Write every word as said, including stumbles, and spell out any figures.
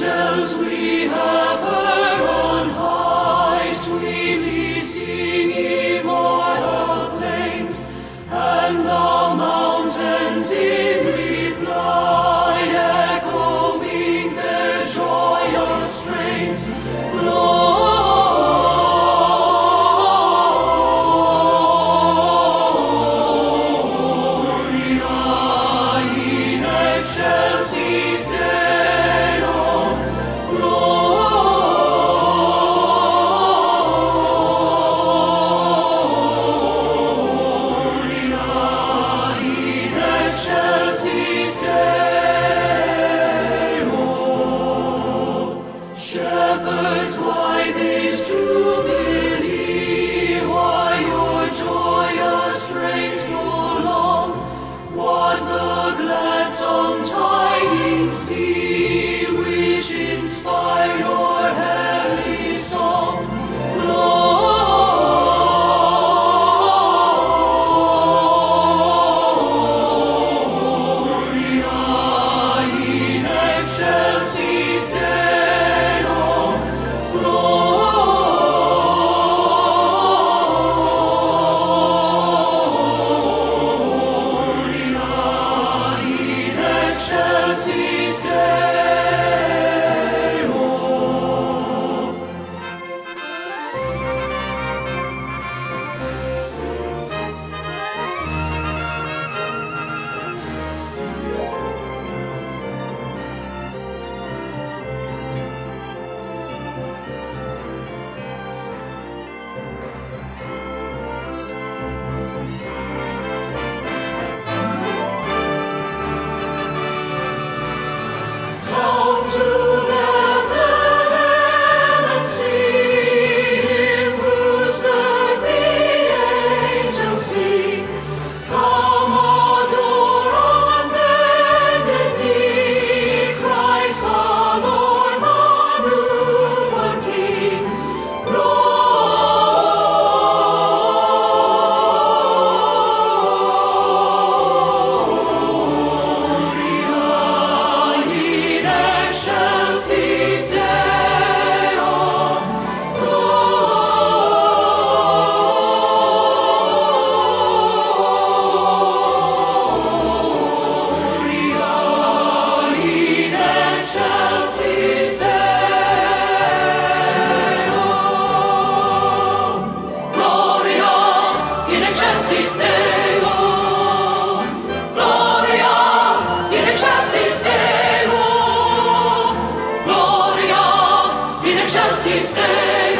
Angels we have heard on high, sweetly singing o'er the plains, and the mountains in reply, echoing their joyous strains. Gloria in excelsis Deo, Gloria in excelsis Deo. Shepherds, why this jubilee? Why your joyous strains prolong? What the gladsome tidings be which inspire your heavenly song? Gloria in excelsis Deo, Gloria in excelsis Deo. Come to Bethlehem and see Him whose birth the angels sing. Come adore on bended knee Christ our Lord, the newborn King. Gloria in excelsis Deo, Gloria in excelsis Deo, Gloria in excelsis Deo, Gloria in excelsis Deo, Gloria in excelsis Deo.